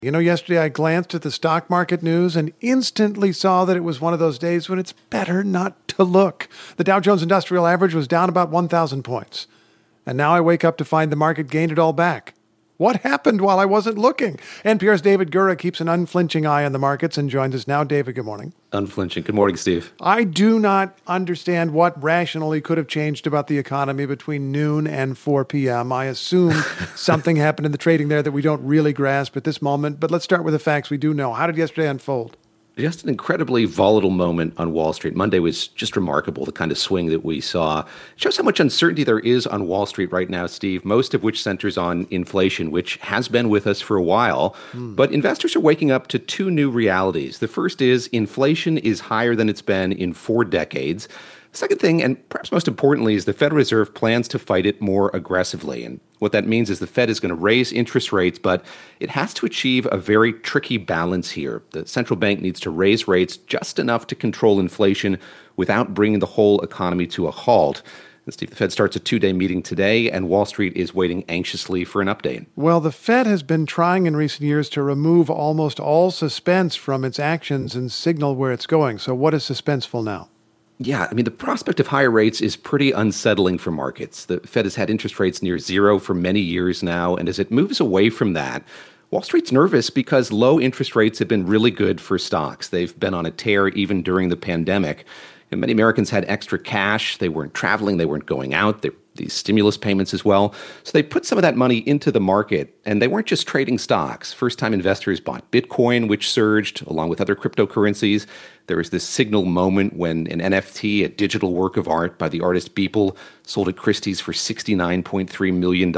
Yesterday I glanced at the stock market news and instantly saw that it was one of those days when it's better not to look. The Dow Jones Industrial Average was down about 1,000 points. And now I wake up to find the market gained it all back. What happened while I wasn't looking? NPR's David Gura keeps an unflinching eye on the markets and joins us now. David, good morning. Unflinching. Good morning, Steve. I do not understand what rationally could have changed about the economy between noon and 4 p.m. I assume something happened in the trading there that we don't really grasp at this moment. But let's start with the facts we do know. How did yesterday unfold? Just an incredibly volatile moment on Wall Street. Monday was just remarkable, the kind of swing that we saw. It shows how much uncertainty there is on Wall Street right now, Steve, most of which centers on inflation, which has been with us for a while. But investors are waking up to two new realities. The first is inflation is higher than it's been in 4 decades. Second thing, and perhaps most importantly, is the Federal Reserve plans to fight it more aggressively. And what that means is the Fed is going to raise interest rates, but it has to achieve a very tricky balance here. The central bank needs to raise rates just enough to control inflation without bringing the whole economy to a halt. And Steve, the Fed starts a 2-day meeting today, and Wall Street is waiting anxiously for an update. Well, the Fed has been trying in recent years to remove almost all suspense from its actions and signal where it's going. So what is suspenseful now? Yeah, the prospect of higher rates is pretty unsettling for markets. The Fed has had interest rates near zero for many years now, and as it moves away from that, Wall Street's nervous because low interest rates have been really good for stocks. They've been on a tear even during the pandemic. And many Americans had extra cash. They weren't traveling. They weren't going out. These stimulus payments as well. So they put some of that money into the market, and they weren't just trading stocks. First-time investors bought Bitcoin, which surged, along with other cryptocurrencies. There was this signal moment when an NFT, a digital work of art by the artist Beeple, sold at Christie's for $69.3 million.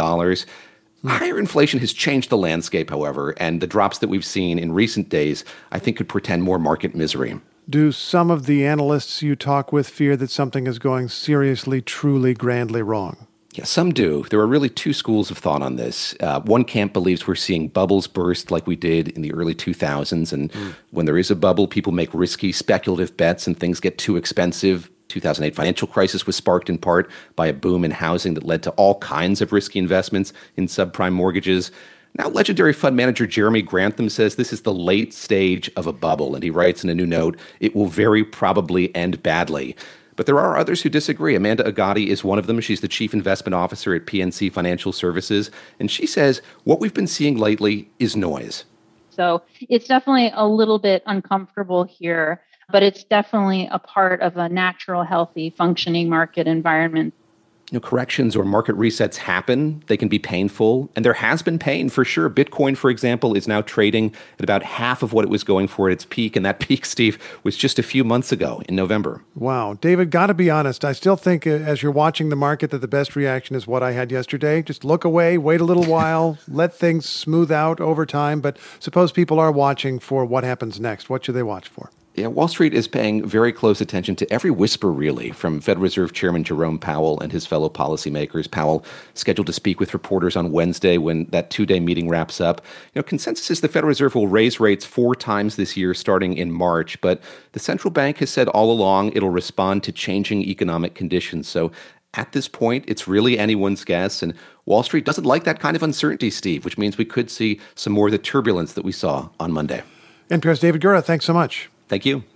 Higher inflation has changed the landscape, however, and the drops that we've seen in recent days, I think, could portend more market misery. Do some of the analysts you talk with fear that something is going seriously, truly, grandly wrong? Yeah, some do. There are really two schools of thought on this. One camp believes we're seeing bubbles burst like we did in the early 2000s. And when there is a bubble, people make risky, speculative bets and things get too expensive. 2008 financial crisis was sparked in part by a boom in housing that led to all kinds of risky investments in subprime mortgages. Now, legendary fund manager Jeremy Grantham says this is the late stage of a bubble, and he writes in a new note, it will very probably end badly. But there are others who disagree. Amanda Agati is one of them. She's the chief investment officer at PNC Financial Services, and she says what we've been seeing lately is noise. So it's definitely a little bit uncomfortable here, but it's definitely a part of a natural, healthy, functioning market environment. Corrections or market resets happen. They can be painful, and there has been pain for sure. Bitcoin, for example, is now trading at about half of what it was going for at its peak, and that peak, Steve, was just a few months ago in November. Wow. David, got to be honest, I still think as you're watching the market that the best reaction is what I had yesterday. Just look away, wait a little while, let things smooth out over time. But suppose people are watching for what happens next. What should they watch for? Yeah, Wall Street is paying very close attention to every whisper, really, from Federal Reserve Chairman Jerome Powell and his fellow policymakers. Powell scheduled to speak with reporters on Wednesday when that 2-day meeting wraps up. Consensus is the Federal Reserve will raise rates 4 times this year, starting in March. But the central bank has said all along it'll respond to changing economic conditions. So at this point, it's really anyone's guess. And Wall Street doesn't like that kind of uncertainty, Steve, which means we could see some more of the turbulence that we saw on Monday. NPR's David Gura, thanks so much. Thank you.